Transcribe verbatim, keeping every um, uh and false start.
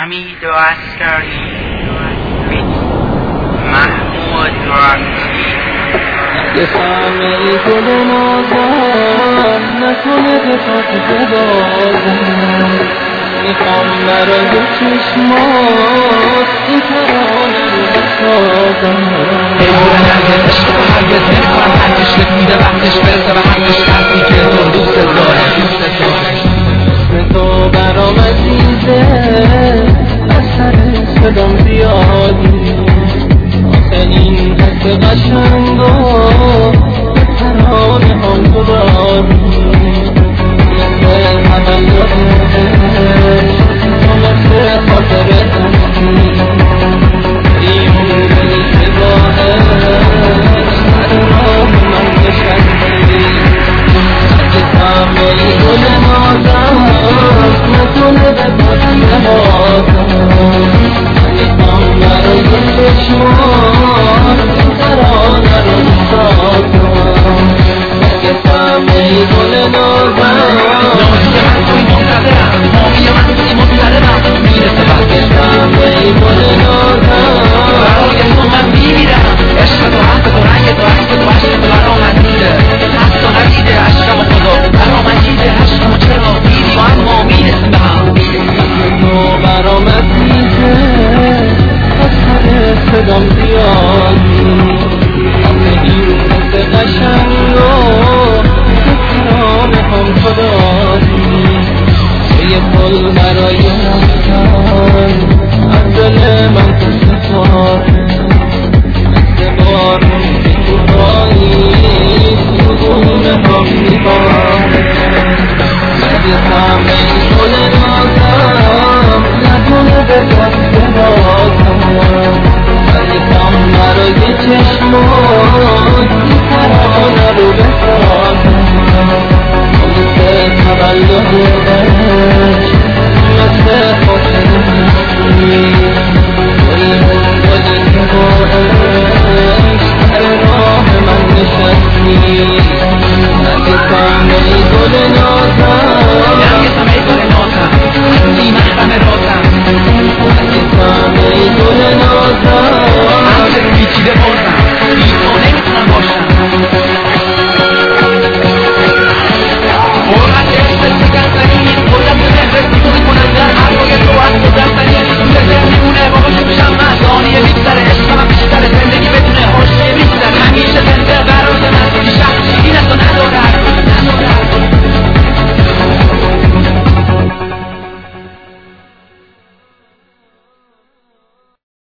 حمید و عسکری محمود رانتی بفهمی گل نازم نکنه به خاطر بازم میخوام برای چشمات این ترانه رو بسازم ایوان هرگز عشق و هرگز نمیکنم هرگز شد میده وقتش برسه و هرگز کسی که تو دوست داره دوست داره اسم تو برام عزیزه اثر صدام زیادی آخه این حس قشنگ و به ترانه هم تو داری مثل تولدش تو مثل خاطر هستی ایمون دلی که باهش سر راه من نشستی اگه تعملی گل نازم نتونه به خاطر بازم میخوام برای چشمات این ترانه رو بسازم اگه تعملی گل نازم نامزی من توی منتظرم مامی من توی مبتلبم میرسه وقتش تعملی گل نازم برای تو من میمیرم عشق تو حق تو رنگ تو عشق تو عشق تو برام عزیزه حتی ندیده عشقم و خدا برام عزیزه عشقم و چرا میری و اما میرسیم به هم تو برام عزیزه اثر صدام زیادی آخه این حس قشنگ و به ترانه هم تو داری تو یه پل برای